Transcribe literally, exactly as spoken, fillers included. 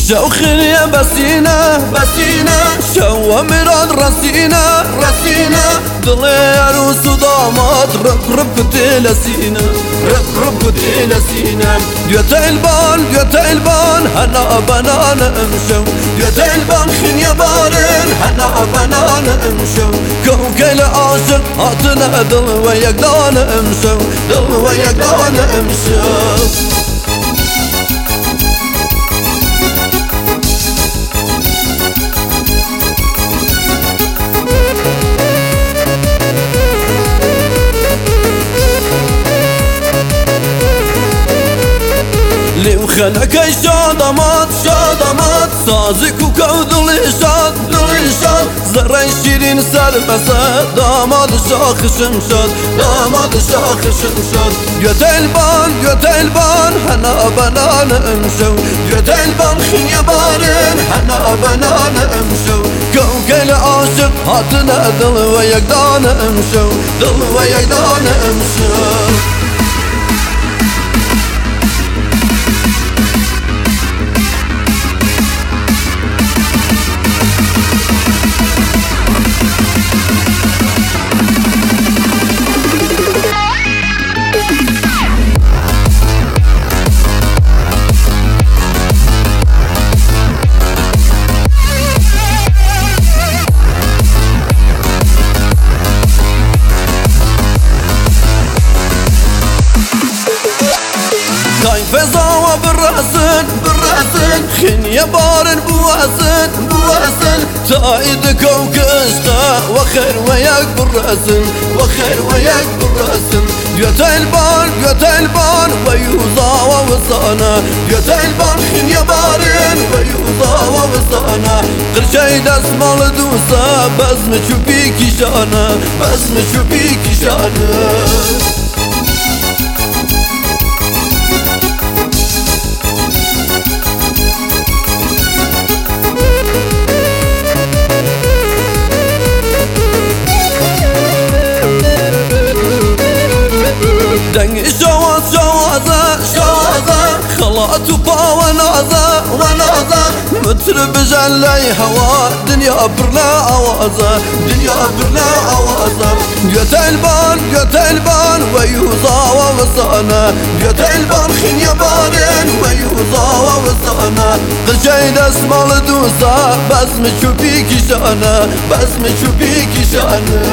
شوخني بسينا بسينا شو مراد رسينا رسينا ضلي عروس ودامات رب رب تلسينا رب رب تلسينا ديوت البان ديوت البان هنا بنانا امشو ديوت البان خنيا بارن هنا بنانا امشو كوكل عاشق هاتنا دل وياك دانا امشو دل وياك دانا امشو لو خلك شادمات شادمات سازك وكودل شاد دل شاد زرع شيرين سربسة داماد شاخ شمشاد داماد شاخ شمشاد جوت البان جوت البان هنا بنانا امشو جوت البان خنيا بارن هنا بنانا امشو كوكل عاشق هاتنا دل وياك دانا امشو دل وياك دانا امشو فزاوة بالرأسن بالرأسن خنيا بارن بواسن بواسن تايدك وكشتا وخير وياك بالرأسن وخير وياك بالرأسن ديوت البان ديوت البان ويوزاوة وصانا ديوت البان خنيا بارن ويوزاوة وصانا غير شي دسمال دوسا بس مشو بيكي شانا بس مشو بيكي شانا دنگ شواز شوازه شوازه خلات وبا ونازه ونازه متر بجلي هوا دنيا برلا اوازه دنيا برلا اوازه ديوت البان ديوت البان ويوزا وصانا ديوت البان خنيا بارن ويوزا وصانا غشي دسمال دوسا بس مشو بيكي شانا بس مشو بيكي شانا